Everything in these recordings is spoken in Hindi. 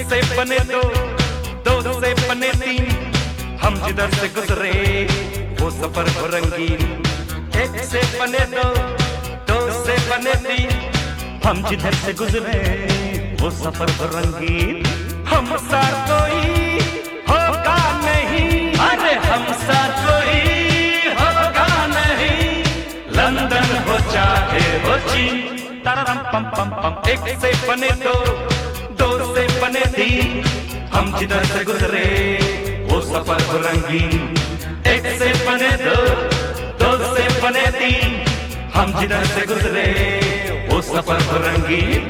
से बने दो, दो से बने तीन, हम जिधर से गुजरे वो सफर हो रंगीन। एक से बने दो से बने तीन, हम जिधर से गुजरे वो सफर हो रंगीन। हम सा कोई होगा नहीं, अरे हम सा कोई होगा नहीं, लंदन हो चाहे हो चीन। तररम पम पम पम। एक से बने दो से बने तीन, हम जिधर से गुजरे वो सफर हो रंगीन। एक से बने दो से बने तीन, हम जिधर से गुजरे वो सफर हो रंगीन।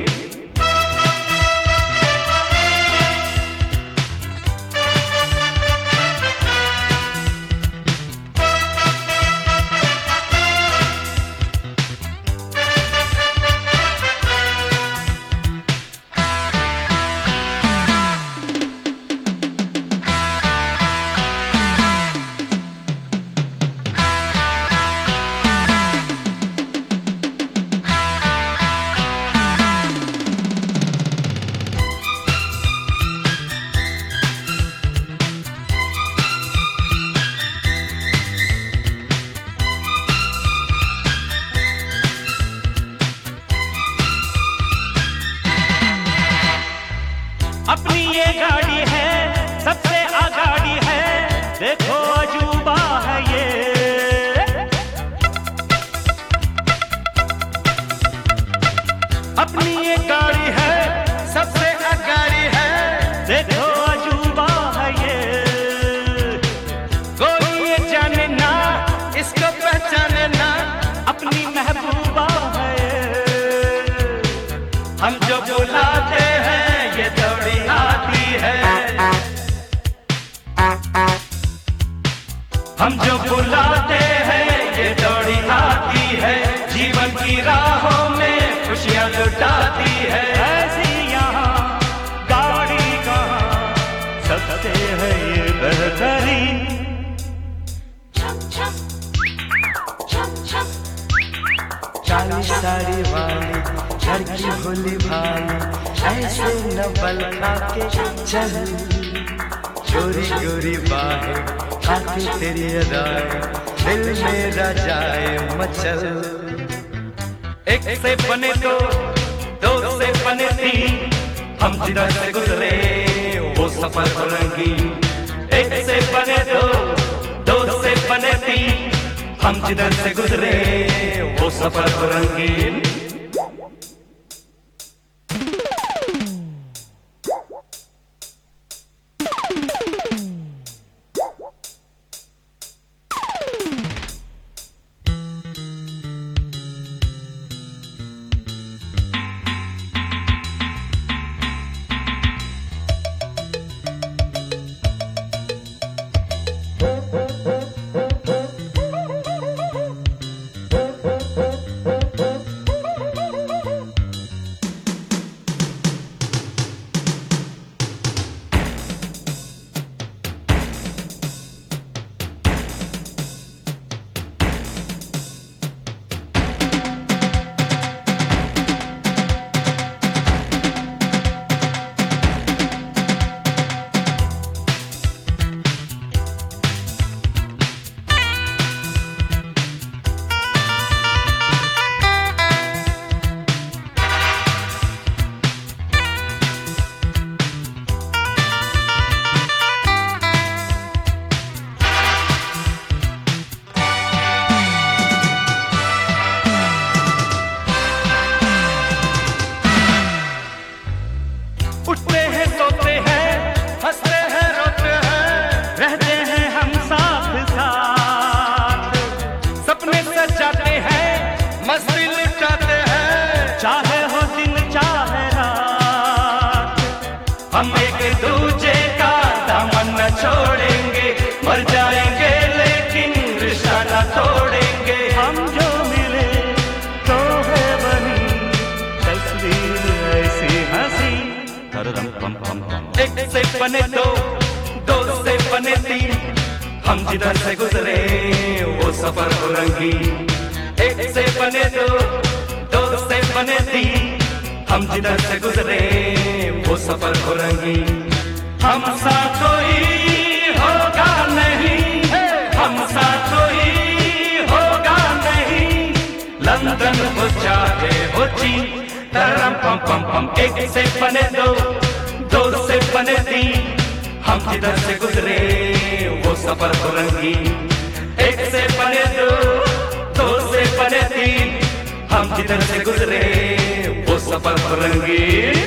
अपनी ये गाड़ी है सबसे आगाड़ी है, देखो अजूबा है ये। अपनी ये गाड़ी है सबसे आगाड़ी है, देखो अजूबा है ये। कोई ये जाने ना इसको पहचाने ना, अपनी महबूबा है ये। हम जो बुलाते हैं ये दौड़ी आती है, हम जो बुलाते हैं ये दौड़ी आती है। जीवन की राहों में खुशियां लुटाती है। ऐसी यहाँ गाड़ी कहाँ सबसे है ये बेहतरीन। काली साड़ी वाली लड़की भोली भाली, ऐसे न बल खाके चल। गोरी गोरी बाहें खाके तेरी अदाएं, दिल मेरा जाए मचल। एक से बने दो से बने तीन, हम जिधर से गुजरे वो सफर हो रंगीन। एक से बने दो से बने तीन, हम जिधर से गुजरे वो सफर हो रंगीन। उठते हैं सोते हैं हंसते हैं रोते हैं, रहते हैं हम साथ साथ। सपने सजाते हैं मस्ती लुटाते हैं, चाहे हो दिन चाहे रात। हम एक दूजे का दामन न छोड़ेंगे, मर जाएंगे लेकिन रिश्ता न तोड़ेंगे। हम जो मिले तो है बनी तस्वीर ऐसी हंसी। एक से बने दो से बने तीन, हम जिधर से गुजरे वो सफर हो रंगीन। एक से बने दो से बने तीन, हम जिधर से गुजरे वो सफर हो रंगीन। हम सा कोई होगा नहीं, हम सा कोई होगा नहीं, लंदन हो चाहे हो चीन। तरम पम पम पम, एक से बने दो, दो से बने तीन, हम जिधर से गुजरे वो सफर हो रंगीन। एक से बने दो, दो से बने तीन, हम जिधर से गुजरे वो सफर हो रंगीन।